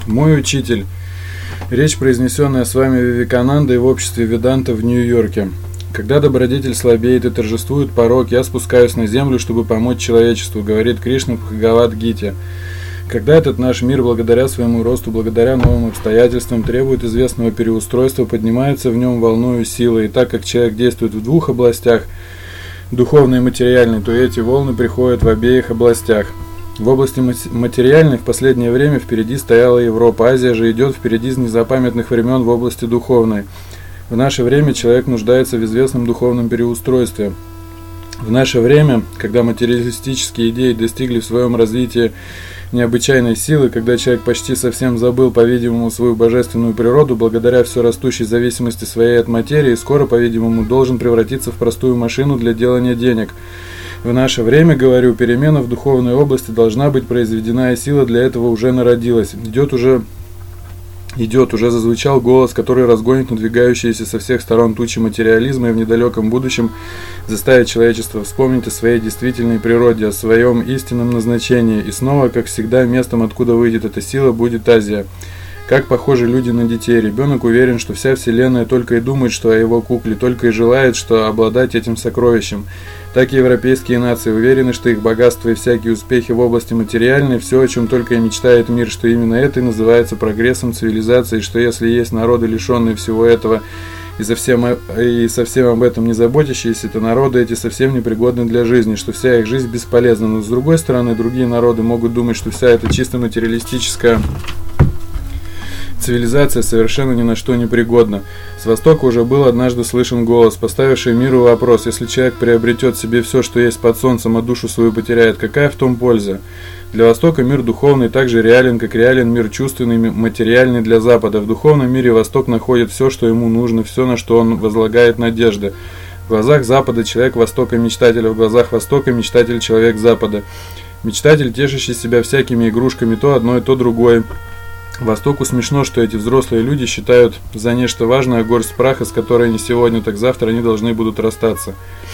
Мой учитель. Речь, произнесенная с вами Вивеканандой в обществе Веданта в Нью-Йорке. Когда добродетель слабеет и торжествует порок, я спускаюсь на землю, чтобы помочь человечеству, говорит Кришна в Бхагавад-гите. Когда этот наш мир, благодаря своему росту, благодаря новым обстоятельствам, требует известного переустройства, поднимается в нем волною силы, и так как человек действует в двух областях, духовной и материальной, то эти волны приходят в обеих областях. В области материальной в последнее время впереди стояла Европа, Азия же идет впереди с незапамятных времен в области духовной. В наше время человек нуждается в известном духовном переустройстве. В наше время, когда материалистические идеи достигли в своем развитии необычайной силы, когда человек почти совсем забыл, по-видимому, свою божественную природу, благодаря все растущей зависимости своей от материи, скоро, по-видимому, должен превратиться в простую машину для делания денег. В наше время, говорю, перемена в духовной области должна быть произведена, и сила для этого уже народилась. Идет, уже зазвучал голос, который разгонит надвигающиеся со всех сторон тучи материализма и в недалеком будущем заставит человечество вспомнить о своей действительной природе, о своем истинном назначении. И снова, как всегда, местом, откуда выйдет эта сила, будет Азия. Как похожи люди на детей. Ребенок уверен, что вся Вселенная только и думает, что о его кукле, только и желает, что обладать этим сокровищем. Так и европейские нации уверены, что их богатство и всякие успехи в области материальной, все, о чем только и мечтает мир, что именно это и называется прогрессом цивилизации, что если есть народы, лишенные всего этого, и совсем об этом не заботящиеся, то народы эти совсем непригодны для жизни, что вся их жизнь бесполезна. Но с другой стороны, другие народы могут думать, что вся эта чисто материалистическая цивилизация совершенно ни на что не пригодна. С Востока уже был однажды слышен голос, поставивший миру вопрос: если человек приобретет себе все, что есть под солнцем, а душу свою потеряет, какая в том польза? Для Востока мир духовный так же реален, как реален мир чувственный, материальный для Запада. В духовном мире Восток находит все, что ему нужно, все, на что он возлагает надежды. В глазах Запада человек Востока мечтатель, а в глазах Востока мечтатель человек Запада. Мечтатель, тешащий себя всякими игрушками, то одно и то другое. Востоку смешно, что эти взрослые люди считают за нечто важное горсть праха, с которой не сегодня, так завтра они должны будут расстаться.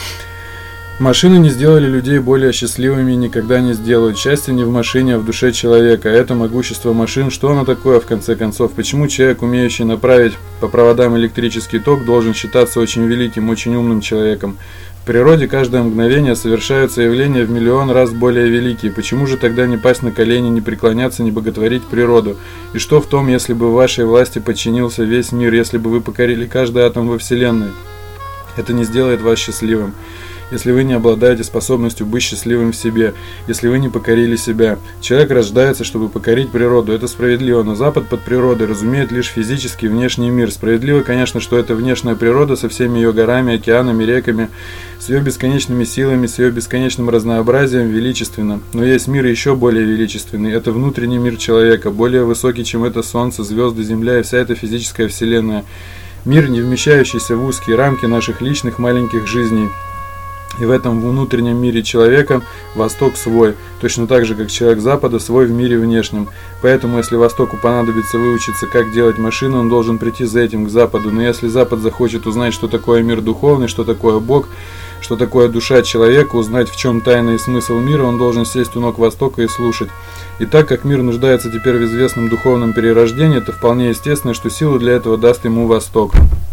Машины не сделали людей более счастливыми и никогда не сделают. Счастье не в машине, а в душе человека. Это могущество машин. Что оно такое, в конце концов? Почему человек, умеющий направить по проводам электрический ток, должен считаться очень великим, очень умным человеком? В природе каждое мгновение совершаются явления в миллион раз более великие. Почему же тогда не пасть на колени, не преклоняться, не боготворить природу? И что в том, если бы в вашей власти подчинился весь мир, если бы вы покорили каждый атом во Вселенной? Это не сделает вас счастливым. Если вы не обладаете способностью быть счастливым в себе, если вы не покорили себя. Человек рождается, чтобы покорить природу, это справедливо, но Запад под природой разумеет лишь физический внешний мир. Справедливо, конечно, что эта внешняя природа со всеми ее горами, океанами, реками, с ее бесконечными силами, с ее бесконечным разнообразием величественна. Но есть мир еще более величественный, это внутренний мир человека, более высокий, чем это солнце, звезды, земля и вся эта физическая вселенная. Мир, не вмещающийся в узкие рамки наших личных маленьких жизней. И в этом внутреннем мире человека Восток свой, точно так же, как человек Запада свой в мире внешнем. Поэтому, если Востоку понадобится выучиться, как делать машину, он должен прийти за этим к Западу. Но если Запад захочет узнать, что такое мир духовный, что такое Бог, что такое душа человека, узнать, в чем тайна и смысл мира, он должен сесть у ног Востока и слушать. И так как мир нуждается теперь в известном духовном перерождении, это вполне естественно, что силу для этого даст ему Восток.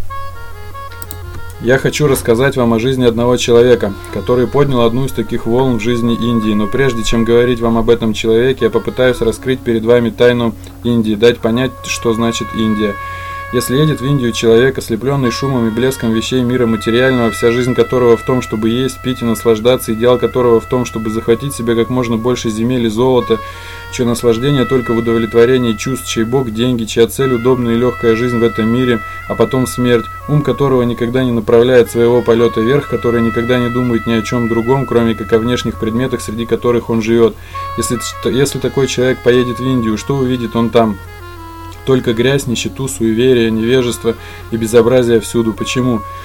Я хочу рассказать вам о жизни одного человека, который поднял одну из таких волн в жизни Индии. Но прежде чем говорить вам об этом человеке, я попытаюсь раскрыть перед вами тайну Индии, дать понять, что значит Индия. Если едет в Индию человек, ослепленный шумом и блеском вещей мира материального, вся жизнь которого в том, чтобы есть, пить и наслаждаться, идеал которого в том, чтобы захватить себе как можно больше земель и золота, чье наслаждение только в удовлетворении чувств, чей Бог – деньги, чья цель – удобная и легкая жизнь в этом мире, а потом смерть, ум которого никогда не направляет своего полета вверх, который никогда не думает ни о чем другом, кроме как о внешних предметах, среди которых он живет. Если такой человек поедет в Индию, что увидит он там? Только грязь, нищету, суеверие, невежество и безобразие всюду. Почему?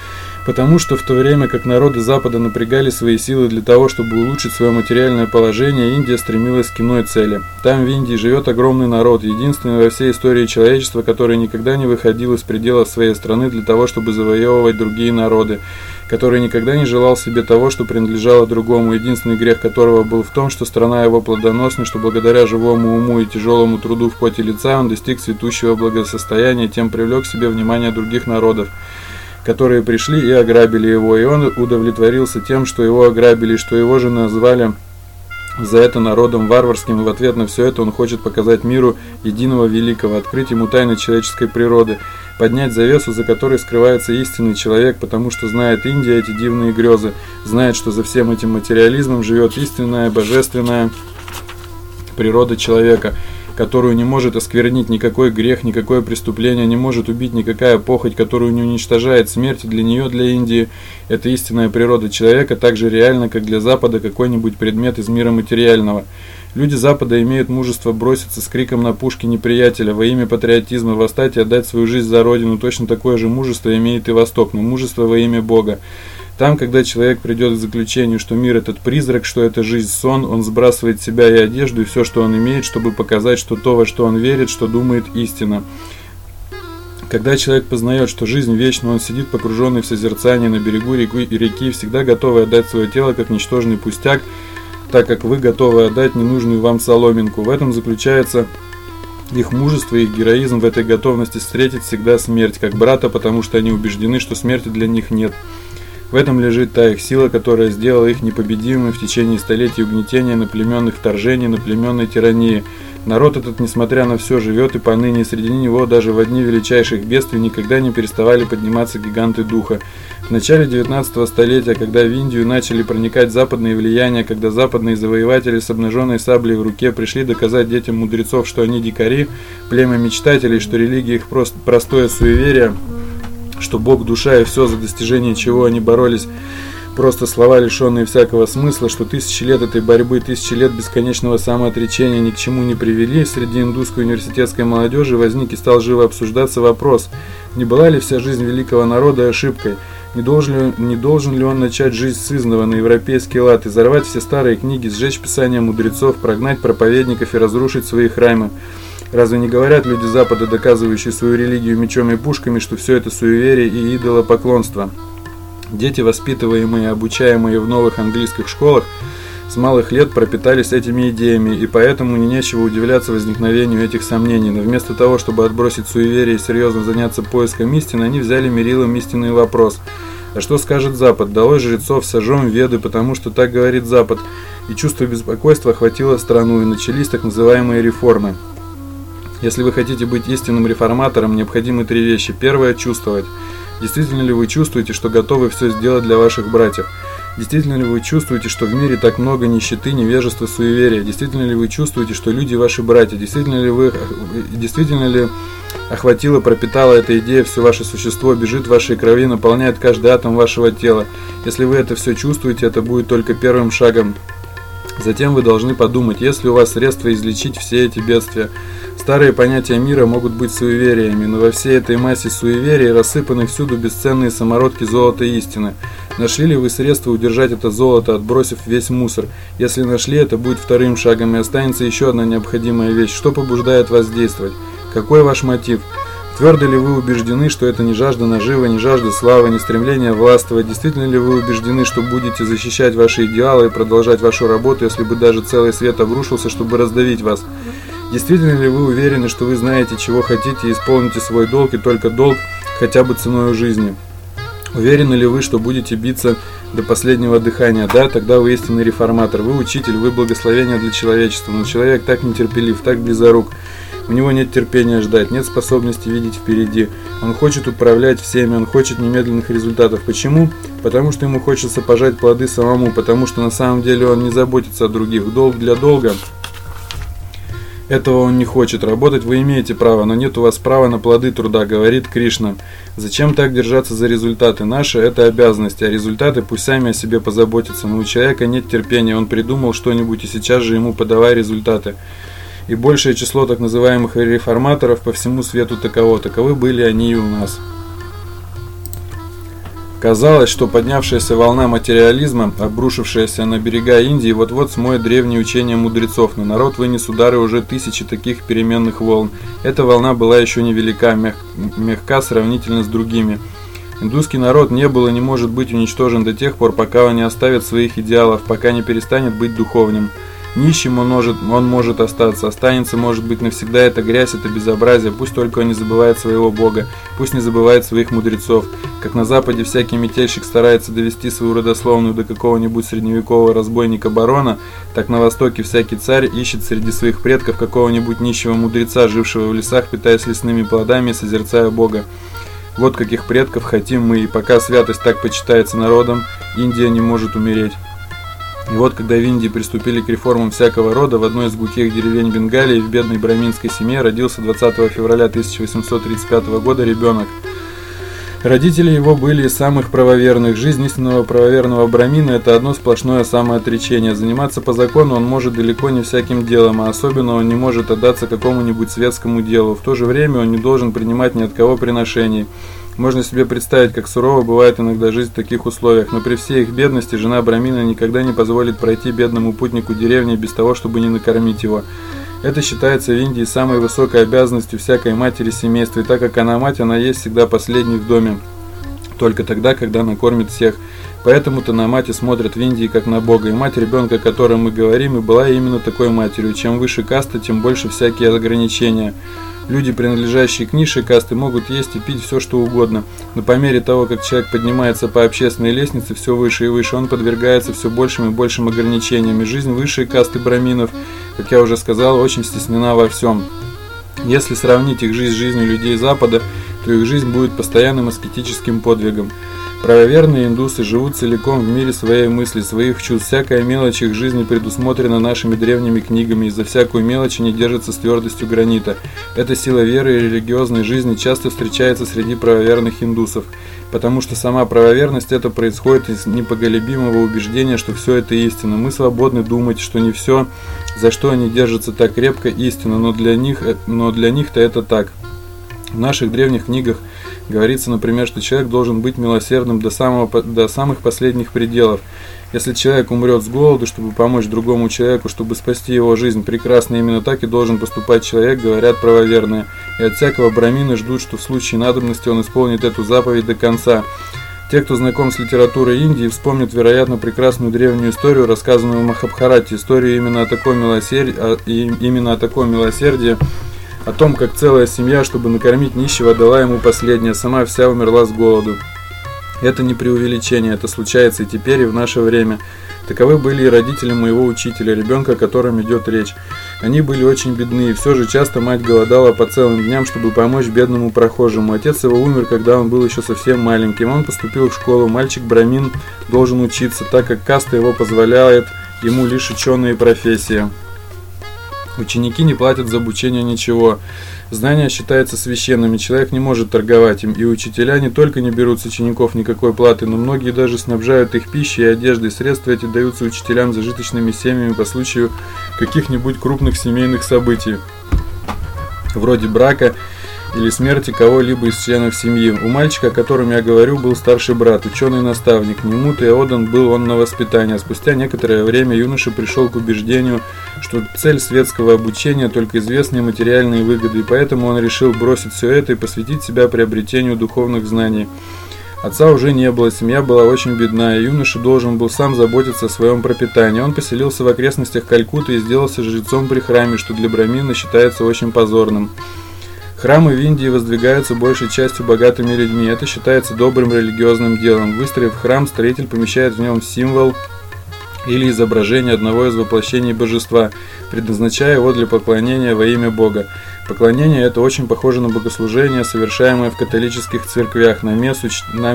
Потому что в то время как народы Запада напрягали свои силы для того, чтобы улучшить свое материальное положение, Индия стремилась к иной цели. Там в Индии живет огромный народ, единственный во всей истории человечества, который никогда не выходил из пределов своей страны для того, чтобы завоевывать другие народы, который никогда не желал себе того, что принадлежало другому, единственный грех которого был в том, что страна его плодоносна, что благодаря живому уму и тяжелому труду в поте лица он достиг цветущего благосостояния, тем привлек к себе внимание других народов, которые пришли и ограбили его, и он удовлетворился тем, что его ограбили, что его же назвали за это народом варварским, и в ответ на все это он хочет показать миру единого великого, открыть ему тайны человеческой природы, поднять завесу, за которой скрывается истинный человек, потому что знает Индия эти дивные грезы, знает, что за всем этим материализмом живет истинная, божественная природа человека, которую не может осквернить никакой грех, никакое преступление, не может убить никакая похоть, которую не уничтожает смерть. Для нее, для Индии, это истинная природа человека, так же реально, как для Запада какой-нибудь предмет из мира материального. Люди Запада имеют мужество броситься с криком на пушки неприятеля во имя патриотизма, восстать и отдать свою жизнь за родину. Точно такое же мужество имеет и Восток, но мужество во имя Бога. Там, когда человек придет к заключению, что мир этот призрак, что это жизнь сон, он сбрасывает с себя и одежду, и все, что он имеет, чтобы показать, что то, во что он верит, что думает истина. Когда человек познает, что жизнь вечна, он сидит погруженный в созерцание на берегу реки, всегда готовый отдать свое тело как ничтожный пустяк, так как вы готовы отдать ненужную вам соломинку. В этом заключается их мужество, их героизм, в этой готовности встретить всегда смерть, как брата, потому что они убеждены, что смерти для них нет. В этом лежит та их сила, которая сделала их непобедимыми в течение столетий угнетения, наплеменных вторжений, наплеменной тирании. Народ этот, несмотря на все, живет и поныне, среди него даже в дни величайших бедствий никогда не переставали подниматься гиганты духа. В начале 19 столетия, когда в Индию начали проникать западные влияния, когда западные завоеватели с обнаженной саблей в руке пришли доказать детям мудрецов, что они дикари, племя мечтателей, что религия их просто простое суеверие, что Бог, душа и все, за достижение чего они боролись, просто слова, лишенные всякого смысла, что тысячи лет этой борьбы, тысячи лет бесконечного самоотречения ни к чему не привели, среди индусской университетской молодежи возник и стал живо обсуждаться вопрос, не была ли вся жизнь великого народа ошибкой, не должен ли он начать жизнь сызнова на европейский лад, изорвать все старые книги, сжечь писания мудрецов, прогнать проповедников и разрушить свои храмы. Разве не говорят люди Запада, доказывающие свою религию мечом и пушками, что все это суеверие и идолопоклонство? Дети, воспитываемые и обучаемые в новых английских школах, с малых лет пропитались этими идеями, и поэтому не нечего удивляться возникновению этих сомнений. Но вместо того, чтобы отбросить суеверие и серьезно заняться поиском истины, они взяли мерилом истинный вопрос. А что скажет Запад? Долой жрецов, сожжем веды, потому что так говорит Запад. И чувство беспокойства охватило страну, и начались так называемые реформы. Если вы хотите быть истинным реформатором, необходимы три вещи. Первое – чувствовать. Действительно ли вы чувствуете, что готовы все сделать для ваших братьев? Действительно ли вы чувствуете, что в мире так много нищеты, невежества, суеверия? Действительно ли вы чувствуете, что люди ваши братья? Действительно ли охватила, пропитала эта идея все ваше существо, бежит в вашей крови, наполняет каждый атом вашего тела? Если вы это все чувствуете, это будет только первым шагом. Затем вы должны подумать, есть ли у вас средства излечить все эти бедствия. Старые понятия мира могут быть суевериями, но во всей этой массе суеверий рассыпаны всюду бесценные самородки золота истины. Нашли ли вы средства удержать это золото, отбросив весь мусор? Если нашли, это будет вторым шагом, и останется еще одна необходимая вещь. Что побуждает вас действовать? Какой ваш мотив? Твердо ли вы убеждены, что это не жажда наживы, не жажда славы, не стремление властвовать? Действительно ли вы убеждены, что будете защищать ваши идеалы и продолжать вашу работу, если бы даже целый свет обрушился, чтобы раздавить вас? Действительно ли вы уверены, что вы знаете, чего хотите, и исполните свой долг, и только долг хотя бы ценой жизни? Уверены ли вы, что будете биться до последнего дыхания? Да, тогда вы истинный реформатор, вы учитель, вы благословение для человечества. Но человек так нетерпелив, так близорук. У него нет терпения ждать, нет способности видеть впереди. Он хочет управлять всеми, он хочет немедленных результатов. Почему? Потому что ему хочется пожать плоды самому, потому что на самом деле он не заботится о других. Долг для долга. Этого он не хочет. Работать вы имеете право, но нет у вас права на плоды труда, говорит Кришна. Зачем так держаться за результаты? Наши – это обязанности, а результаты пусть сами о себе позаботятся. Но у человека нет терпения, он придумал что-нибудь и сейчас же ему подавай результаты. И большее число так называемых реформаторов по всему свету таково. Таковы были они и у нас. Казалось, что поднявшаяся волна материализма, обрушившаяся на берега Индии, вот-вот смоет древние учения мудрецов, но народ вынес удары уже тысячи таких переменных волн. Эта волна была еще невелика, мягка сравнительно с другими. Индусский народ не был и не может быть уничтожен до тех пор, пока он не оставит своих идеалов, пока не перестанет быть духовным. Нищим он может остаться, останется, может быть, навсегда эта грязь, это безобразие, пусть только он не забывает своего Бога, пусть не забывает своих мудрецов. Как на Западе всякий метельщик старается довести свою родословную до какого-нибудь средневекового разбойника-барона, так на Востоке всякий царь ищет среди своих предков какого-нибудь нищего мудреца, жившего в лесах, питаясь лесными плодами и созерцая Бога. Вот каких предков хотим мы, и пока святость так почитается народом, Индия не может умереть. И вот, когда в Индии приступили к реформам всякого рода, в одной из глухих деревень Бенгалии в бедной браминской семье родился 20 февраля 1835 года ребенок. Родители его были из самых правоверных. Жизнь истинного правоверного брамина – это одно сплошное самоотречение. Заниматься по закону он может далеко не всяким делом, а особенно он не может отдаться какому-нибудь светскому делу. В то же время он не должен принимать ни от кого приношений. Можно себе представить, как сурово бывает иногда жизнь в таких условиях, но при всей их бедности жена брамина никогда не позволит пройти бедному путнику деревни без того, чтобы не накормить его. Это считается в Индии самой высокой обязанностью всякой матери семейства, и так как она мать, она есть всегда последней в доме, только тогда, когда накормит всех. Поэтому-то на мать и смотрят в Индии как на Бога, и мать ребенка, о котором мы говорим, и была именно такой матерью. Чем выше каста, тем больше всякие ограничения. Люди, принадлежащие к низшей касте, могут есть и пить все, что угодно, но по мере того, как человек поднимается по общественной лестнице все выше и выше, он подвергается все большим и большим ограничениям, и жизнь высшей касты браминов, как я уже сказал, очень стеснена во всем. Если сравнить их жизнь с жизнью людей Запада, то их жизнь будет постоянным аскетическим подвигом. Правоверные индусы живут целиком в мире своей мысли, своих чувств. Всякая мелочь их жизни предусмотрена нашими древними книгами, и за всякую мелочь они держатся с твердостью гранита. Эта сила веры и религиозной жизни часто встречается среди правоверных индусов, потому что сама правоверность это происходит из непоколебимого убеждения, что все это истина. Мы свободны думать, что не все, за что они держатся так крепко, истина, но для них-то это так. В наших древних книгах говорится, например, что человек должен быть милосердным до самых последних пределов. Если человек умрет с голоду, чтобы помочь другому человеку, чтобы спасти его жизнь, прекрасно, именно так и должен поступать человек, говорят правоверные. И от всякого брамина ждут, что в случае надобности он исполнит эту заповедь до конца. Те, кто знаком с литературой Индии, вспомнят, вероятно, прекрасную древнюю историю, рассказанную в Махабхарате, историю именно о таком милосердии, о том, как целая семья, чтобы накормить нищего, дала ему последнее, сама вся умерла с голоду. Это не преувеличение, это случается и теперь, и в наше время. Таковы были и родители моего учителя, ребенка, о котором идет речь. Они были очень бедны, и все же часто мать голодала по целым дням, чтобы помочь бедному прохожему. Отец его умер, когда он был еще совсем маленьким. Он поступил в школу. Мальчик-брамин должен учиться, так как каста его позволяет ему лишь ученые профессии. Ученики не платят за обучение ничего. Знание считается священным, и человек не может торговать им. И учителя не только не берут с учеников никакой платы, но многие даже снабжают их пищей и одеждой. Средства эти даются учителям зажиточными семьями по случаю каких-нибудь крупных семейных событий, вроде брака или смерти кого-либо из членов семьи. У мальчика, о котором я говорю, был старший брат, ученый-наставник. Ему-то и отдан был он на воспитание. Спустя некоторое время юноша пришел к убеждению, что цель светского обучения только известные материальные выгоды, и поэтому он решил бросить все это и посвятить себя приобретению духовных знаний. Отца уже не было, семья была очень бедна, и юноша должен был сам заботиться о своем пропитании. Он поселился в окрестностях Калькутты и сделался жрецом при храме, что для брамина считается очень позорным. Храмы в Индии воздвигаются большей частью богатыми людьми. Это считается добрым религиозным делом. Выстроив храм, строитель помещает в нем символ или изображение одного из воплощений божества, предназначая его для поклонения во имя Бога. Поклонение это очень похоже на богослужение, совершаемое в католических церквях, на мессу,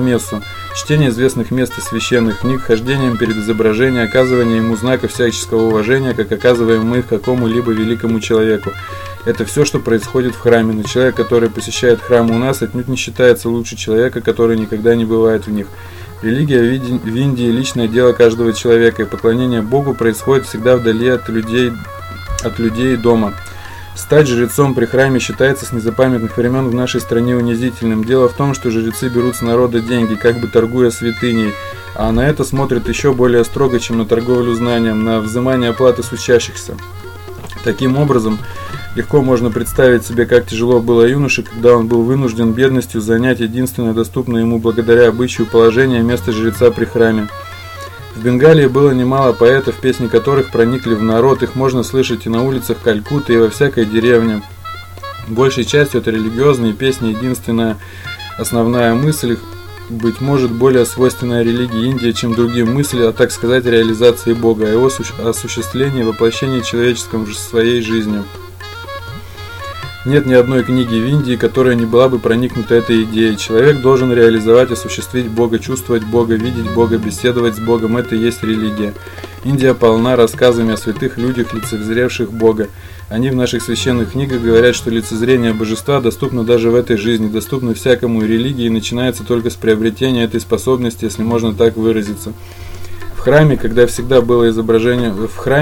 чтение известных мест и священных книг, хождением перед изображением, оказывание ему знака всяческого уважения, как оказываем мы какому-либо великому человеку. Это все, что происходит в храме, но человек, который посещает храмы у нас, отнюдь не считается лучше человека, который никогда не бывает в них. Религия в Индии – личное дело каждого человека, и поклонение Богу происходит всегда вдали от людей дома. Стать жрецом при храме считается с незапамятных времен в нашей стране унизительным. Дело в том, что жрецы берут с народа деньги, как бы торгуя святыней, а на это смотрят еще более строго, чем на торговлю знанием, на взимание оплаты с учащихся. Таким образом, легко можно представить себе, как тяжело было юноше, когда он был вынужден бедностью занять единственное доступное ему благодаря обычаю положение место жреца при храме. В Бенгалии было немало поэтов, песни которых проникли в народ, их можно слышать и на улицах Калькутты, и во всякой деревне. Большей частью это религиозные песни, единственная основная мысль их, быть может, более свойственная религии Индии, чем другим, мысль о, так сказать, реализации Бога, о его осуществлении, воплощении человеческом в своей жизни. Нет ни одной книги в Индии, которая не была бы проникнута этой идеей. Человек должен реализовать, осуществить Бога, чувствовать Бога, видеть Бога, беседовать с Богом. Это и есть религия. Индия полна рассказами о святых людях, лицезревших Бога. Они в наших священных книгах говорят, что лицезрение божества доступно даже в этой жизни, доступно всякому, и религии начинается только с приобретения этой способности, если можно так выразиться. В храме, как всегда, было изображение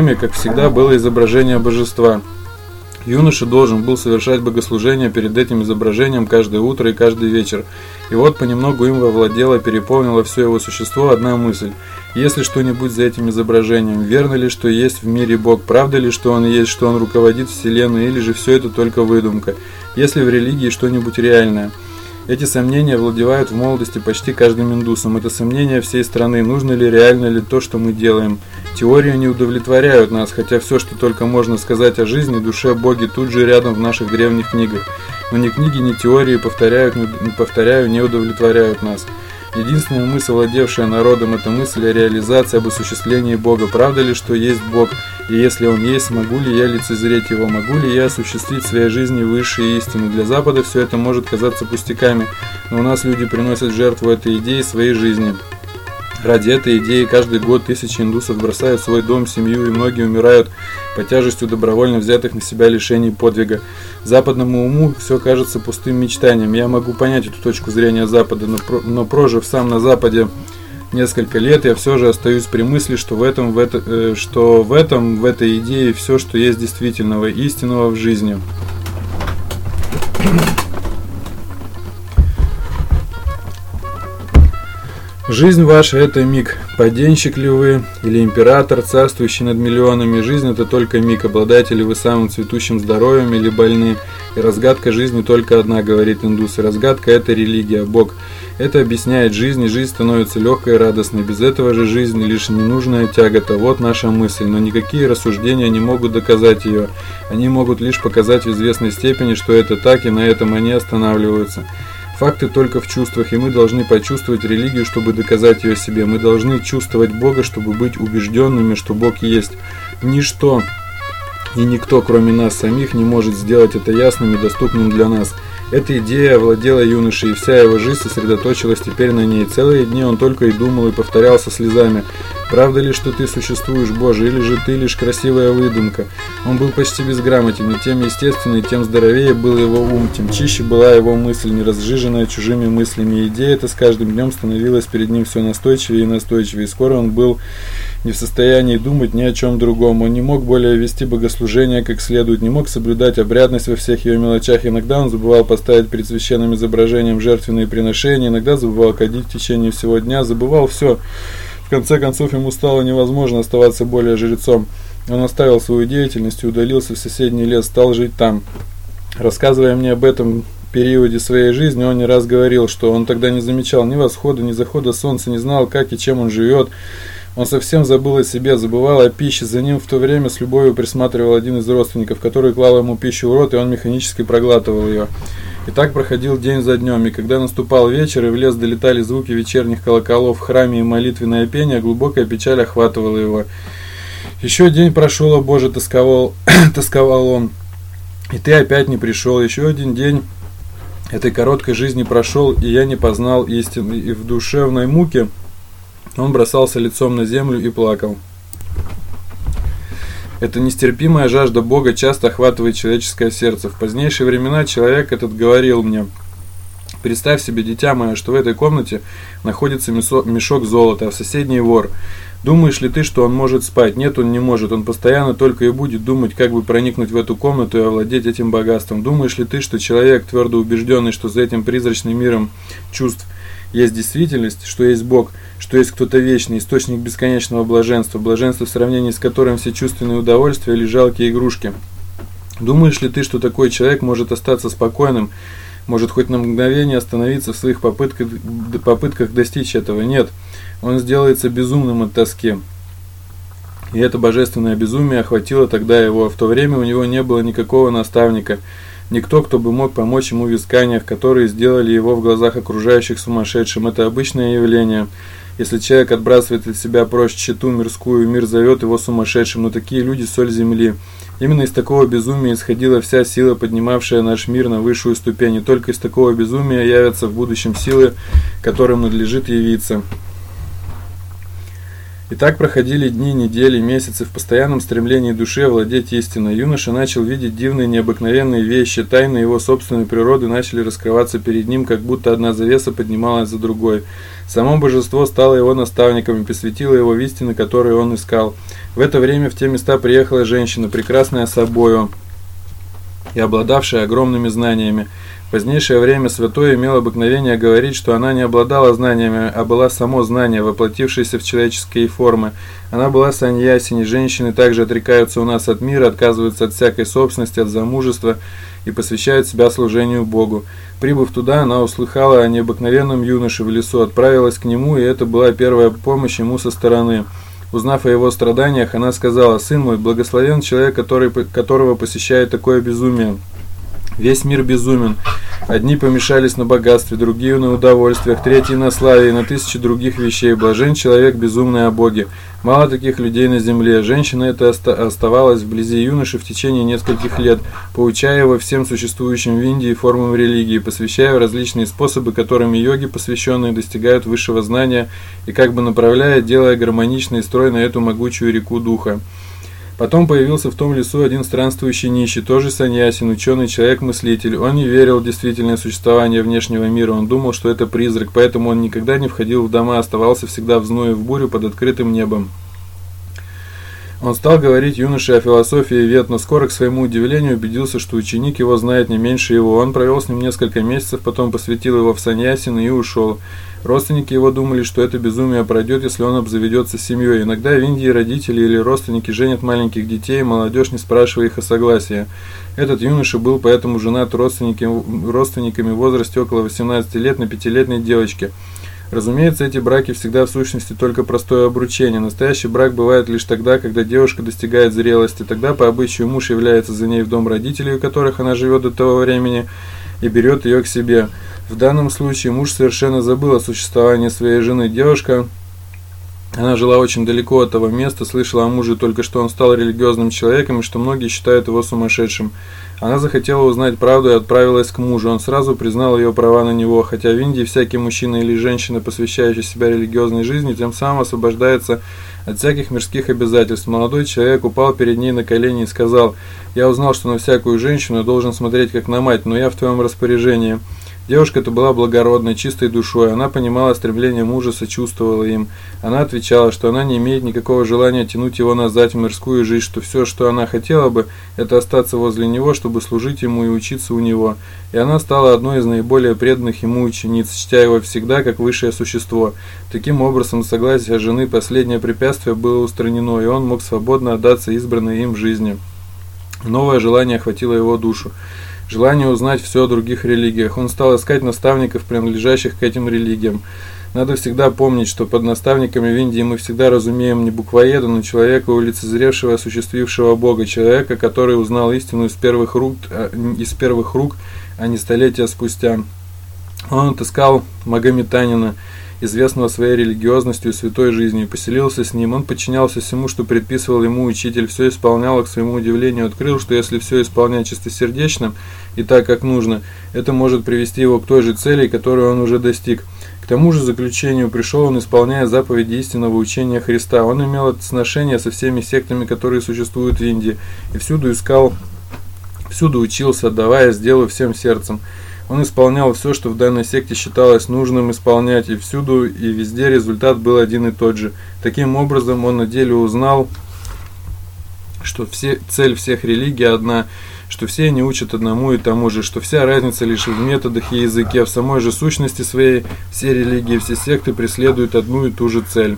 божества. Юноша должен был совершать богослужение перед этим изображением каждое утро и каждый вечер. И вот понемногу им овладела, переполнила все его существо одна мысль. Есть ли что-нибудь за этим изображением? Верно ли, что есть в мире Бог? Правда ли, что Он есть, что Он руководит Вселенной? Или же все это только выдумка? Есть ли в религии что-нибудь реальное? Эти сомнения овладевают в молодости почти каждым индусом. Это сомнения всей страны. Нужно ли, реально ли то, что мы делаем? Теории не удовлетворяют нас, хотя все, что только можно сказать о жизни, душе, Боге, тут же рядом в наших древних книгах. Но ни книги, ни теории, повторяю, не удовлетворяют нас. Единственная мысль, владевшая народом, это мысль о реализации, об осуществлении Бога. Правда ли, что есть Бог? И если Он есть, смогу ли я лицезреть Его? Могу ли я осуществить в своей жизни высшие истины? Для Запада все это может казаться пустяками, но у нас люди приносят жертву этой идеи своей жизни. Ради этой идеи каждый год тысячи индусов бросают свой дом, семью, и многие умирают под тяжестью добровольно взятых на себя лишений подвига. Западному уму все кажется пустым мечтанием. Я могу понять эту точку зрения Запада, но прожив сам на Западе несколько лет, я все же остаюсь при мысли, что в этой идее все, что есть действительного, истинного в жизни. Жизнь ваша – это миг. Поденщик ли вы или император, царствующий над миллионами? Жизнь – это только миг. Обладаете ли вы самым цветущим здоровьем или больны? И разгадка жизни только одна, говорит индус. И разгадка – это религия, Бог. Это объясняет жизнь, и жизнь становится легкой и радостной. Без этого же жизнь – лишь ненужная тягота. Вот наша мысль. Но никакие рассуждения не могут доказать ее. Они могут лишь показать в известной степени, что это так, и на этом они останавливаются. Факты только в чувствах, и мы должны почувствовать религию, чтобы доказать ее себе. Мы должны чувствовать Бога, чтобы быть убежденными, что Бог есть. Ничто и никто, кроме нас самих, не может сделать это ясным и доступным для нас. Эта идея овладела юношей, и вся его жизнь сосредоточилась теперь на ней. Целые дни он только и думал, и повторял со слезами: «Правда ли, что ты существуешь, Боже, или же ты лишь красивая выдумка?» Он был почти безграмотен, и тем естественнее, тем здоровее был его ум, тем чище была его мысль, не разжиженная чужими мыслями. И идея эта с каждым днем становилась перед ним все настойчивее и настойчивее, и скоро он был не в состоянии думать ни о чем другом. Он не мог более вести богослужение как следует, не мог соблюдать обрядность во всех ее мелочах. Иногда он забывал поставить перед священным изображением жертвенные приношения, иногда забывал кадить в течение всего дня, забывал все. В конце концов, ему стало невозможно оставаться более жрецом. Он оставил свою деятельность и удалился в соседний лес, стал жить там. Рассказывая мне об этом периоде своей жизни, он не раз говорил, что он тогда не замечал ни восхода, ни захода солнца, не знал, как и чем он живет. Он совсем забыл о себе, забывал о пище. За ним в то время с любовью присматривал один из родственников, который клал ему пищу в рот, и он механически проглатывал ее. И так проходил день за днем, и когда наступал вечер, и в лес долетали звуки вечерних колоколов в храме и молитвенное пение, глубокая печаль охватывала его. «Еще день прошел, о Боже, тосковал он, и ты опять не пришел. Еще один день этой короткой жизни прошел, и я не познал истины». И в душевной муке он бросался лицом на землю и плакал. Эта нестерпимая жажда Бога часто охватывает человеческое сердце. В позднейшие времена человек этот говорил мне: «Представь себе, дитя мое, что в этой комнате находится мешок золота, а в соседней вор. Думаешь ли ты, что он может спать? Нет, он не может. Он постоянно только и будет думать, как бы проникнуть в эту комнату и овладеть этим богатством. Думаешь ли ты, что человек, твердо убежденный, что за этим призрачным миром чувств есть действительность, что есть Бог, что есть кто-то вечный, источник бесконечного блаженства, блаженство, в сравнении с которым все чувственные удовольствия или жалкие игрушки? Думаешь ли ты, что такой человек может остаться спокойным, может хоть на мгновение остановиться в своих попытках достичь этого? Нет. Он сделается безумным от тоски. И это божественное безумие охватило тогда его. В то время у него не было никакого наставника, никто, кто бы мог помочь ему в исканиях, которые сделали его в глазах окружающих сумасшедшим. Это обычное явление. Если человек отбрасывает от себя прочь тщету мирскую, мир зовет его сумасшедшим, но такие люди – соль земли. Именно из такого безумия исходила вся сила, поднимавшая наш мир на высшую ступень. И только из такого безумия явятся в будущем силы, которым надлежит явиться. И так проходили дни, недели, месяцы в постоянном стремлении души овладеть истиной. Юноша начал видеть дивные, необыкновенные вещи, тайны его собственной природы начали раскрываться перед ним, как будто одна завеса поднималась за другой. Само божество стало его наставником и посвятило его в истины, которые он искал. В это время в те места приехала женщина, прекрасная собою и обладавшая огромными знаниями. В позднейшее время святой имел обыкновение говорить, что она не обладала знаниями, а была само знание, воплотившееся в человеческие формы. Она была саньясини. Женщины также отрекаются у нас от мира, отказываются от всякой собственности, от замужества и посвящают себя служению Богу. Прибыв туда, она услыхала о необыкновенном юноше в лесу, отправилась к нему, и это была первая помощь ему со стороны. Узнав о его страданиях, она сказала: «Сын мой, благословен человек, которого посещает такое безумие. Весь мир безумен. Одни помешались на богатстве, другие на удовольствиях, третьи на славе и на тысячи других вещей. Блажен человек, безумный о Боге. Мало таких людей на земле». Женщина эта оставалась вблизи юноши в течение нескольких лет, поучая его всем существующим в Индии формам религии, посвящая в различные способы, которыми йоги, посвященные, достигают высшего знания, и как бы направляя, делая гармоничный строй на эту могучую реку духа. Потом появился в том лесу один странствующий нищий, тоже саньясин, ученый человек-мыслитель. Он не верил в действительное существование внешнего мира, он думал, что это призрак, поэтому он никогда не входил в дома, оставался всегда в зное, в бурю под открытым небом. Он стал говорить юноше о философии вед, но скоро, к своему удивлению, убедился, что ученик его знает не меньше его. Он провел с ним несколько месяцев, потом посвятил его в саньясины и ушел. Родственники его думали, что это безумие пройдет, если он обзаведется семьей. Иногда в Индии родители или родственники женят маленьких детей, молодежь не спрашивая их о согласии. Этот юноша был поэтому женат родственниками в возрасте около 18 лет на 5-летней девочке. Разумеется, эти браки всегда в сущности только простое обручение. Настоящий брак бывает лишь тогда, когда девушка достигает зрелости. Тогда по обычаю муж является за ней в дом родителей, у которых она живет до того времени, и берет ее к себе. В данном случае муж совершенно забыл о существовании своей жены. Девушка, она жила очень далеко от того места, слышала о муже только что он стал религиозным человеком и что многие считают его сумасшедшим. Она захотела узнать правду и отправилась к мужу. Он сразу признал ее права на него, хотя в Индии всякий мужчина или женщина, посвящающий себя религиозной жизни, тем самым освобождается от всяких мирских обязательств. Молодой человек упал перед ней на колени и сказал: «Я узнал, что на всякую женщину я должен смотреть как на мать, но я в твоем распоряжении». Девушка-то была благородной, чистой душой, она понимала стремление мужа, сочувствовала им. Она отвечала, что она не имеет никакого желания тянуть его назад в мирскую жизнь, что все, что она хотела бы, это остаться возле него, чтобы служить ему и учиться у него. И она стала одной из наиболее преданных ему учениц, чтя его всегда как высшее существо. Таким образом, согласие жены последнее препятствие было устранено, и он мог свободно отдаться избранной им жизни. Новое желание охватило его душу. Желание узнать все о других религиях. Он стал искать наставников, принадлежащих к этим религиям. Надо всегда помнить, что под наставниками в Индии мы всегда разумеем не буквоеда, но человека, улицезревшего, осуществившего Бога, человека, который узнал истину из первых рук, а не столетия спустя. Он отыскал магометанина, известного своей религиозностью и святой жизнью, и поселился с ним. Он подчинялся всему, что предписывал ему учитель, все исполнял, и к своему удивлению открыл, что если все исполнять чистосердечно и так, как нужно, это может привести его к той же цели, которую он уже достиг. К тому же заключению пришел он, исполняя заповеди истинного учения Христа. Он имел сношение со всеми сектами, которые существуют в Индии, и всюду учился, отдаваясь делу всем сердцем. Он исполнял все, что в данной секте считалось нужным исполнять, и всюду и везде результат был один и тот же. Таким образом, он на деле узнал, что цель всех религий одна, что все они учат одному и тому же, что вся разница лишь в методах и языке, в самой же сущности своей все религии, все секты преследуют одну и ту же цель.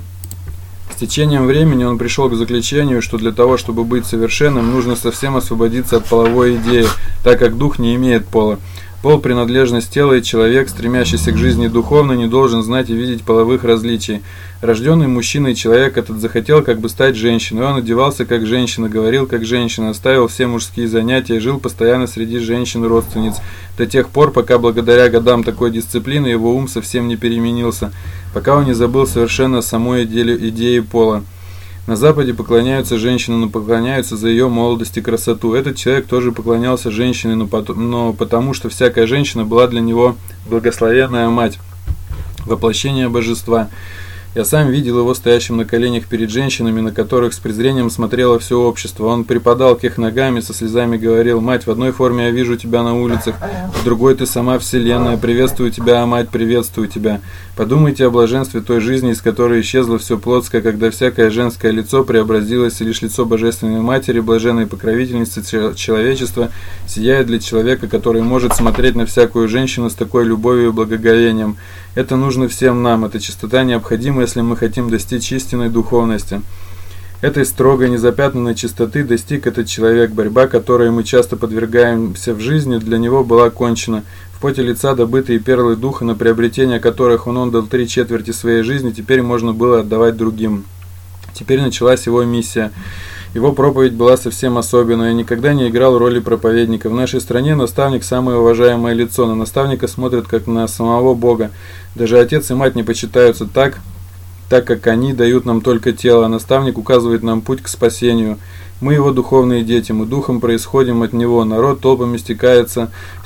С течением времени он пришел к заключению, что для того, чтобы быть совершенным, нужно совсем освободиться от половой идеи, так как дух не имеет пола. Пол – принадлежность тела, и человек, стремящийся к жизни духовно, не должен знать и видеть половых различий. Рожденный мужчиной человек этот захотел как бы стать женщиной. Он одевался как женщина, говорил как женщина, оставил все мужские занятия, жил постоянно среди женщин-родственниц, до тех пор, пока благодаря годам такой дисциплины его ум совсем не переменился, пока он не забыл совершенно самой идеи пола. На Западе поклоняются женщине, но поклоняются за ее молодость и красоту. Этот человек тоже поклонялся женщине, но потому что всякая женщина была для него благословенная мать, воплощение божества. Я сам видел его стоящим на коленях перед женщинами, на которых с презрением смотрело все общество. Он припадал к их ногам и со слезами говорил: «Мать, в одной форме я вижу тебя на улицах, в другой ты сама вселенная. Приветствую тебя, мать, приветствую тебя». Подумайте о блаженстве той жизни, из которой исчезло все плотское, когда всякое женское лицо преобразилось, и лишь лицо Божественной Матери, блаженной покровительницы человечества, сияет для человека, который может смотреть на всякую женщину с такой любовью и благоговением. Это нужно всем нам, эта чистота необходима, если мы хотим достичь истинной духовности. Этой строгой, незапятнанной чистоты достиг этот человек. Борьба, которой мы часто подвергаемся в жизни, для него была кончена. В поте лица добытые перлы духа, на приобретение которых он отдал 3/4 своей жизни, теперь можно было отдавать другим. Теперь началась его миссия. Его проповедь была совсем особенная. Я никогда не играл роли проповедника. В нашей стране наставник – самое уважаемое лицо. На наставника смотрят как на самого Бога. Даже отец и мать не почитаются так как они дают нам только тело, а наставник указывает нам путь к спасению. Мы его духовные дети, мы духом происходим от него. Народ толпами стекался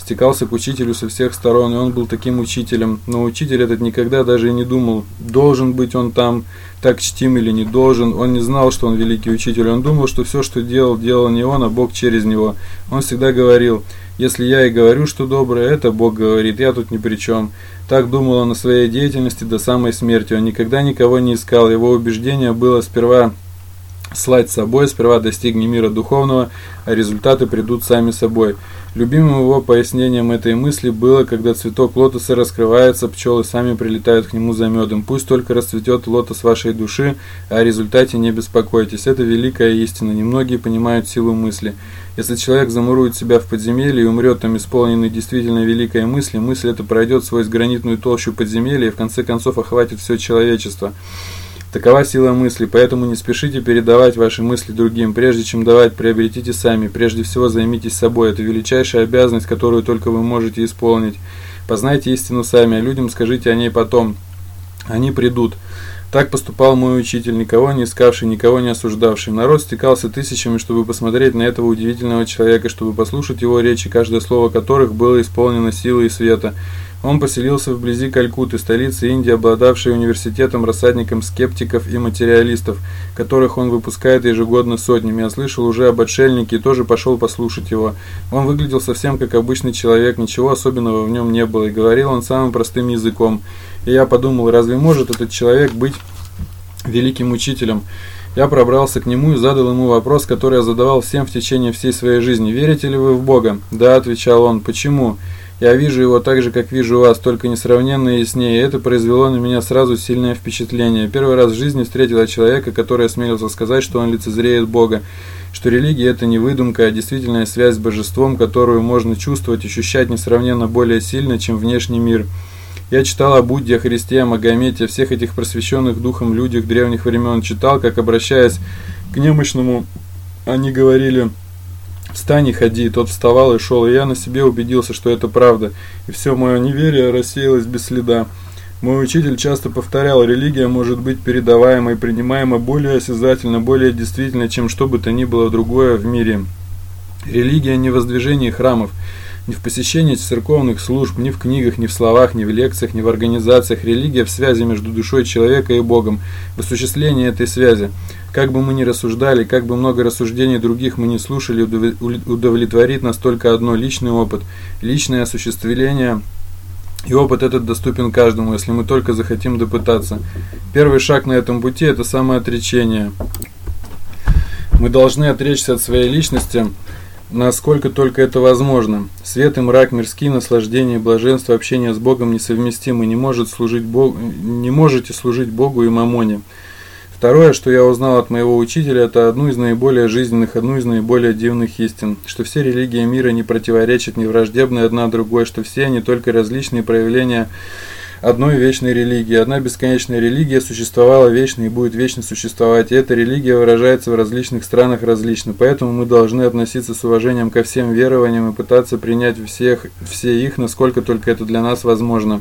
к учителю со всех сторон, и он был таким учителем. Но учитель этот никогда даже и не думал, должен быть он там так чтим или не должен. Он не знал, что он великий учитель. Он думал, что все, что делал не он, а Бог через него. Он всегда говорил: «Если я и говорю, что доброе, это Бог говорит, я тут ни при чем». Так думал он о своей деятельности до самой смерти. Он никогда никого не искал. Его убеждение было сперва слать собой, сперва достигни мира духовного, а результаты придут сами собой. Любимым его пояснением этой мысли было: когда цветок лотоса раскрывается, пчелы сами прилетают к нему за медом. Пусть только расцветет лотос вашей души, а о результате не беспокойтесь. Это великая истина. Немногие понимают силу мысли. Если человек замурует себя в подземелье и умрет там исполненный действительно великой мысли, мысль эта пройдет сквозь гранитную толщу подземелья и в конце концов охватит все человечество. Такова сила мысли, поэтому не спешите передавать ваши мысли другим. Прежде чем давать, приобретите сами. Прежде всего займитесь собой. Это величайшая обязанность, которую только вы можете исполнить. Познайте истину сами, а людям скажите о ней потом. Они придут. Так поступал мой учитель, никого не искавший, никого не осуждавший. Народ стекался тысячами, чтобы посмотреть на этого удивительного человека, чтобы послушать его речи, каждое слово которых было исполнено силой и света. Он поселился вблизи Калькутты, столицы Индии, обладавшей университетом, рассадником скептиков и материалистов, которых он выпускает ежегодно сотнями. Я слышал уже об отшельнике и тоже пошел послушать его. Он выглядел совсем как обычный человек, ничего особенного в нем не было, и говорил он самым простым языком. И я подумал, разве может этот человек быть великим учителем? Я пробрался к нему и задал ему вопрос, который я задавал всем в течение всей своей жизни. «Верите ли вы в Бога?» «Да», — отвечал он. «Почему?» «Я вижу его так же, как вижу вас, только несравненно яснее, и это произвело на меня сразу сильное впечатление. Первый раз в жизни встретил человека, который осмелился сказать, что он лицезреет Бога, что религия – это не выдумка, а действительная связь с Божеством, которую можно чувствовать, ощущать несравненно более сильно, чем внешний мир». Я читал о Будде, о Христе, о Магомете, о всех этих просвещенных духом людях древних времен. Читал, как, обращаясь к немощному, они говорили: «Встань и ходи», тот вставал и шел, и я на себе убедился, что это правда, и все мое неверие рассеялось без следа. Мой учитель часто повторял: религия может быть передаваема и принимаема более осязательно, более действительно, чем что бы то ни было другое в мире. Религия не воздвижение храмов, Ни в посещении церковных служб, ни в книгах, ни в словах, ни в лекциях, ни в организациях. Религия в связи между душой человека и Богом, в осуществлении этой связи. Как бы мы ни рассуждали, как бы много рассуждений других мы не слушали, удовлетворит нас только одно – личный опыт, личное осуществление. И опыт этот доступен каждому, если мы только захотим допытаться. Первый шаг на этом пути – это самоотречение. Мы должны отречься от своей личности, насколько только это возможно. Свет и мрак, мирские наслаждения, блаженство, общение с Богом несовместимы. Не можете служить Богу и мамоне. Второе, что я узнал от моего учителя, это одну из наиболее жизненных, одну из наиболее дивных истин, что все религии мира не противоречат, не враждебны одна другой, что все они только различные проявления одной вечной религии. Одна бесконечная религия существовала вечно и будет вечно существовать, и эта религия выражается в различных странах различно, поэтому мы должны относиться с уважением ко всем верованиям и пытаться принять все их, насколько только это для нас возможно.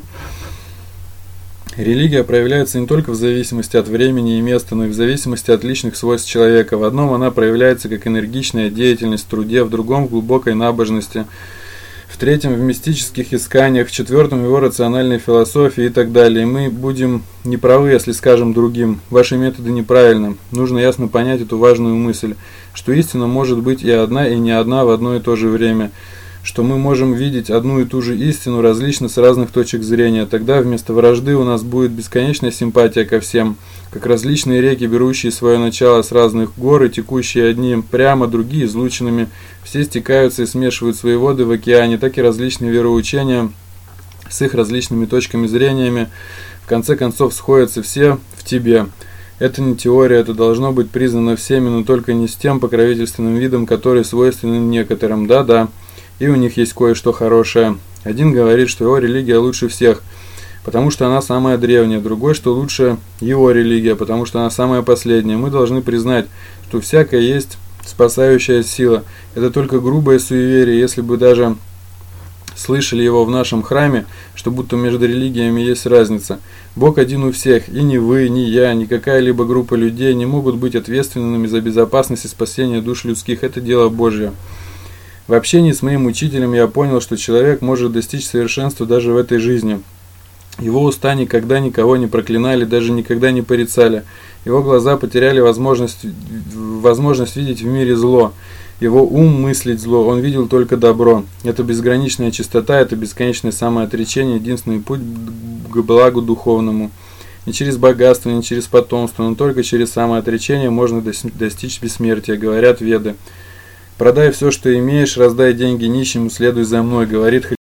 Религия проявляется не только в зависимости от времени и места, но и в зависимости от личных свойств человека. В одном она проявляется как энергичная деятельность в труде, в другом – в глубокой набожности, в третьем – в мистических исканиях, в четвертом – в его рациональной философии и так далее. И мы будем неправы, если скажем другим: ваши методы неправильны. Нужно ясно понять эту важную мысль, что истина может быть и одна, и не одна в одно и то же время, что мы можем видеть одну и ту же истину различно с разных точек зрения. Тогда вместо вражды у нас будет бесконечная симпатия ко всем, как различные реки, берущие свое начало с разных гор и текущие одни прямо, другие излучинами, все стекаются и смешивают свои воды в океане, так и различные вероучения с их различными точками зрения в конце концов сходятся все в тебе. Это не теория, это должно быть признано всеми, но только не с тем покровительственным видом, который свойственен некоторым. Да-да. И у них есть кое-что хорошее. Один говорит, что его религия лучше всех, потому что она самая древняя. Другой, что лучше его религия, потому что она самая последняя. Мы должны признать, что всякое есть спасающая сила. Это только грубое суеверие, если бы даже слышали его в нашем храме, что будто между религиями есть разница. Бог один у всех, и ни вы, ни я, ни какая-либо группа людей не могут быть ответственными за безопасность и спасение душ людских. Это дело Божье. В общении с моим учителем я понял, что человек может достичь совершенства даже в этой жизни. Его уста никогда никого не проклинали, даже никогда не порицали. Его глаза потеряли возможность видеть в мире зло. Его ум мыслить зло, он видел только добро. Это безграничная чистота, это бесконечное самоотречение, единственный путь к благу духовному. Не через богатство, не через потомство, но только через самоотречение можно достичь бессмертия, говорят Веды. «Продай все, что имеешь, раздай деньги нищим, следуй за мной», говорит Христос.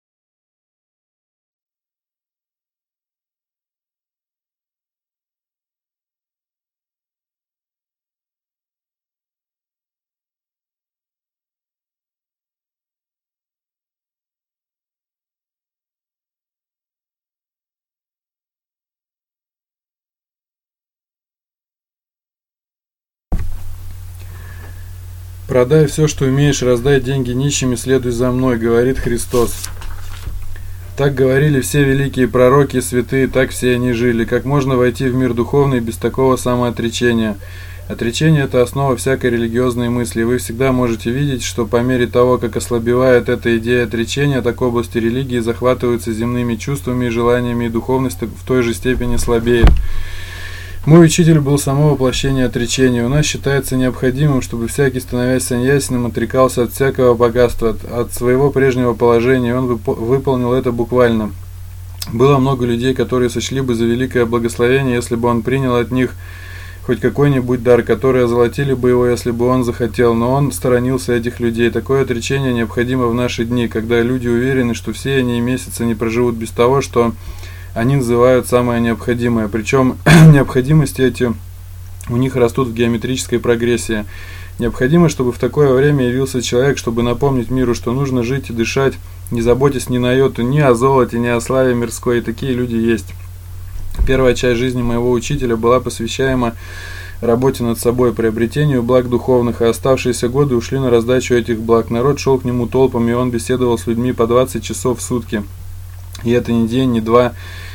«Продай все, что имеешь, раздай деньги нищим и следуй за мной», говорит Христос. Так говорили все великие пророки и святые, так все они жили. Как можно войти в мир духовный без такого самоотречения? Отречение – это основа всякой религиозной мысли. Вы всегда можете видеть, что по мере того, как ослабевает эта идея отречения, так области религии захватываются земными чувствами и желаниями, и духовность в той же степени слабеет. Мой учитель был само воплощение отречения. У нас считается необходимым, чтобы всякий, становясь саньясином, отрекался от всякого богатства, от своего прежнего положения. Он выполнил это буквально. Было много людей, которые сочли бы за великое благословение, если бы он принял от них хоть какой-нибудь дар, которые озолотили бы его, если бы он захотел, но он сторонился этих людей. Такое отречение необходимо в наши дни, когда люди уверены, что все они и месяца не проживут без того, что они называют самое необходимое. Причем необходимости эти у них растут в геометрической прогрессии. Необходимо, чтобы в такое время явился человек, чтобы напомнить миру, что нужно жить и дышать, не заботясь ни на йоту, ни о золоте, ни о славе мирской, и такие люди есть. Первая часть жизни моего учителя была посвящаема работе над собой, приобретению благ духовных, а оставшиеся годы ушли на раздачу этих благ. Народ шел к нему толпами, и он беседовал с людьми по 20 часов в сутки. И это не день, не два,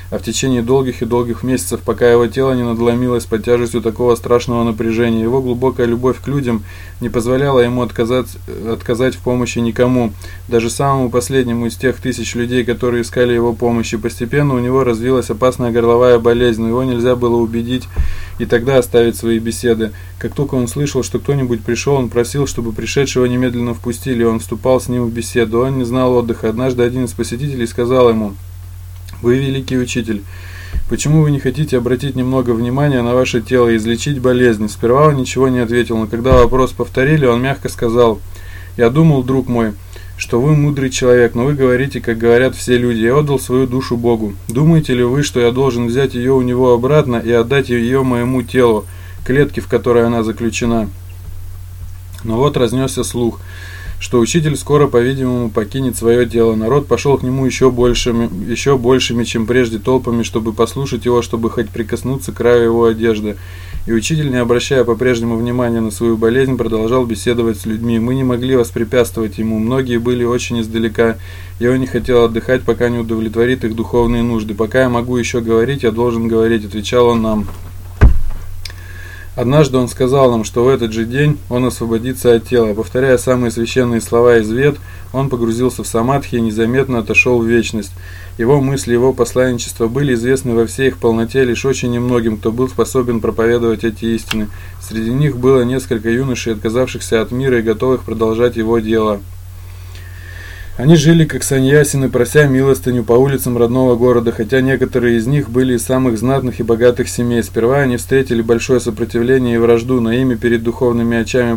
а в течение долгих и долгих месяцев, пока его тело не надломилось под тяжестью такого страшного напряжения. Его глубокая любовь к людям не позволяла ему отказать в помощи никому, даже самому последнему из тех тысяч людей, которые искали его помощи. Постепенно у него развилась опасная горловая болезнь, но его нельзя было убедить и тогда оставить свои беседы. Как только он слышал, что кто-нибудь пришел, он просил, чтобы пришедшего немедленно впустили, и он вступал с ним в беседу. Он не знал отдыха. Однажды один из посетителей сказал ему: «Вы великий учитель. Почему вы не хотите обратить немного внимания на ваше тело и излечить болезнь?» Сперва он ничего не ответил, но когда вопрос повторили, он мягко сказал: «Я думал, друг мой, что вы мудрый человек, но вы говорите, как говорят все люди. Я отдал свою душу Богу. Думаете ли вы, что я должен взять ее у него обратно и отдать ее моему телу, клетке, в которой она заключена?» Но вот разнесся слух, что учитель скоро, по-видимому, покинет свое тело. Народ пошел к нему еще большими, чем прежде, толпами, чтобы послушать его, чтобы хоть прикоснуться к краю его одежды. И учитель, не обращая по-прежнему внимания на свою болезнь, продолжал беседовать с людьми. Мы не могли воспрепятствовать ему. Многие были очень издалека, и он не хотел отдыхать, пока не удовлетворит их духовные нужды. «Пока я могу еще говорить, я должен говорить», — отвечал он нам. Однажды он сказал нам, что в этот же день он освободится от тела. Повторяя самые священные слова из Вед, он погрузился в самадхи и незаметно отошел в вечность. Его мысли, его посланничества были известны во всей их полноте лишь очень немногим, кто был способен проповедовать эти истины. Среди них было несколько юношей, отказавшихся от мира и готовых продолжать его дело. Они жили как саньясины, прося милостыню по улицам родного города, хотя некоторые из них были из самых знатных и богатых семей. Сперва они встретили большое сопротивление и вражду, но имея перед духовными очами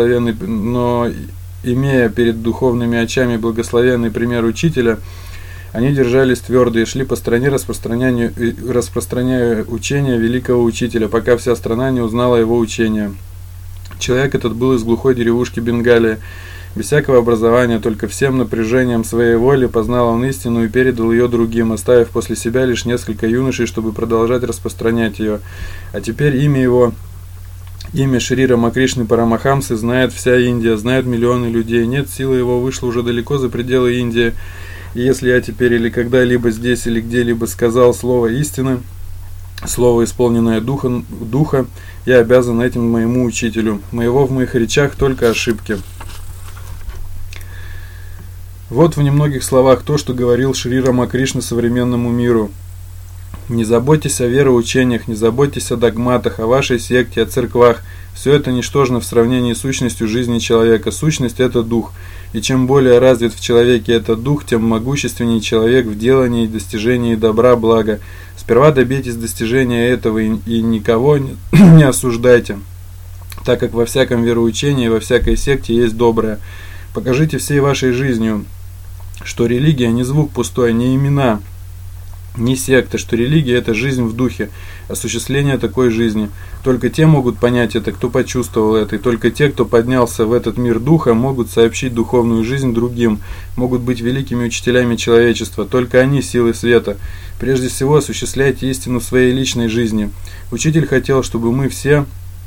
благословенный пример учителя, они держались твердо и шли по стране, распространяя учение великого учителя, пока вся страна не узнала его учения. Человек этот был из глухой деревушки Бенгалия. Без всякого образования, только всем напряжением своей воли познал он истину и передал ее другим, оставив после себя лишь несколько юношей, чтобы продолжать распространять ее. А теперь имя Шри Рамакришны Парамахамсы знает вся Индия, знают миллионы людей. Нет, сила его вышла уже далеко за пределы Индии. И если я теперь или когда-либо здесь или где-либо сказал слово истины, слово, исполненное духа, я обязан этим моему учителю. В моих речах только ошибки. Вот в немногих словах то, что говорил Шри Рамакришна современному миру. Не заботьтесь о вероучениях, не заботьтесь о догматах, о вашей секте, о церквах. Все это ничтожно в сравнении с сущностью жизни человека. Сущность – это дух. И чем более развит в человеке этот дух, тем могущественнее человек в делании и достижении добра, блага. Сперва добейтесь достижения этого и никого не осуждайте, так как во всяком вероучении, во всякой секте есть доброе. Покажите всей вашей жизнью, что религия не звук пустой, не имена, не секта, что религия – это жизнь в духе, осуществление такой жизни. Только те могут понять это, кто почувствовал это, и только те, кто поднялся в этот мир духа, могут сообщить духовную жизнь другим, могут быть великими учителями человечества, только они – силы света. Прежде всего, осуществляйте истину в своей личной жизни. Учитель хотел, чтобы мы все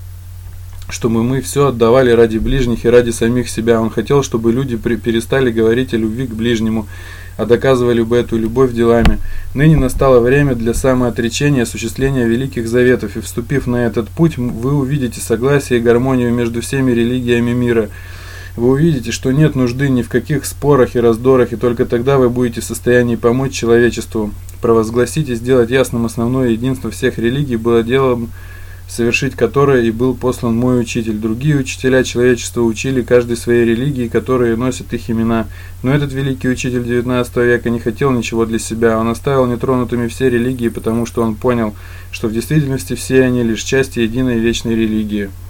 отдавали ради ближних и ради самих себя. Он хотел, чтобы люди перестали говорить о любви к ближнему, а доказывали бы эту любовь делами. Ныне настало время для самоотречения и осуществления великих заветов, и вступив на этот путь, вы увидите согласие и гармонию между всеми религиями мира. Вы увидите, что нет нужды ни в каких спорах и раздорах, и только тогда вы будете в состоянии помочь человечеству. Провозгласить и сделать ясным основное единство всех религий было делом, совершить которое и был послан мой учитель. Другие учителя человечества учили каждой своей религии, которые носят их имена. Но этот великий учитель XIX века не хотел ничего для себя. Он оставил нетронутыми все религии, потому что он понял, что в действительности все они лишь части единой вечной религии.